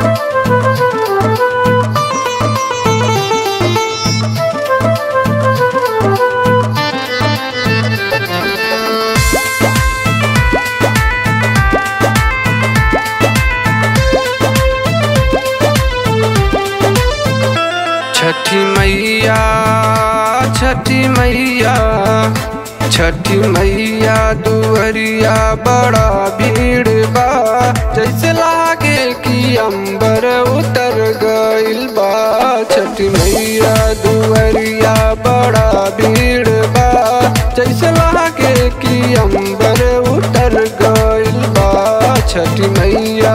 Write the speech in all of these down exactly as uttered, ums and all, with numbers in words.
छठी मैया छठी मैया छठी मैया दुअरिया बड़ा भीड़ बा, जैसे लागे कि अंबर उतर गइल बा। छठी मैया दुअरिया बड़ा भीड़ बा, जैसे लागे कि अंबर उतर गइल बा। छठी मैया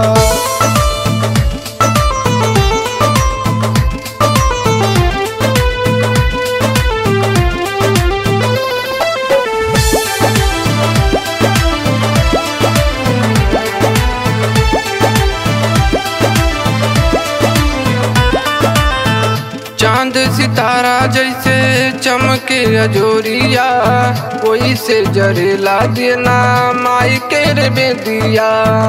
चांद सितारा जैसे चमके अजोरिया, कोई से जरेला देना माई के रे बेदिया।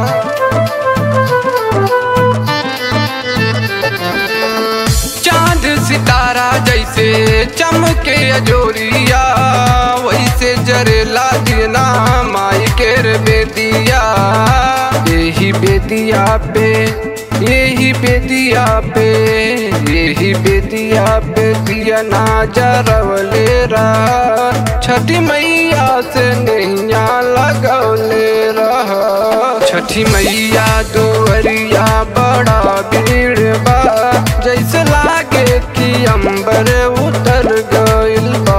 चांद सितारा जैसे चमके अजोरिया, वही से जरेला देना माई के रे बेदिया। यही बेदिया पे यही बेदिया पे यही बेदिया पे दिया ना जरवले रहा, छठी मैया से नैया लगौले रहा। छठी मैया दुअरिया बड़ा भीड़ बा, जैसे लागे कि अंबर उतर गइल बा।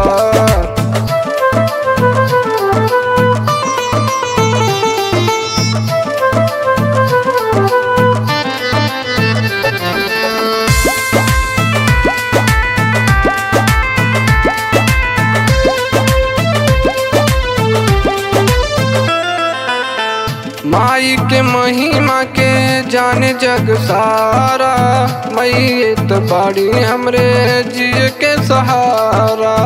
माई के महिमा के जाने जग सारा, मैये तो बाड़ी हमरे जिए के सहारा।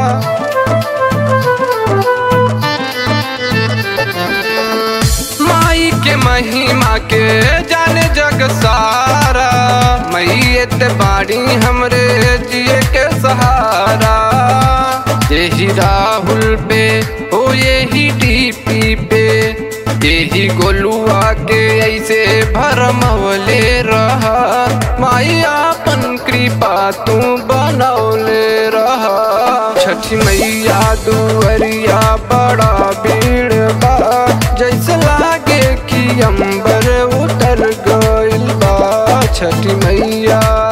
माई के महिमा के जाने जग सारा, मैये तो बाड़ी हमरे जिए के सहारा। यही राहुल पे ओ यही टीपी पे यही गोलुआ के ऐसे भरमवले रहा, माई आपन कृपा तू बनौले रहा। छठी मैया दुअरिया बड़ा भीड़ बा, जैसे लागे कि अंबर उतर गइल बा। छठी मैया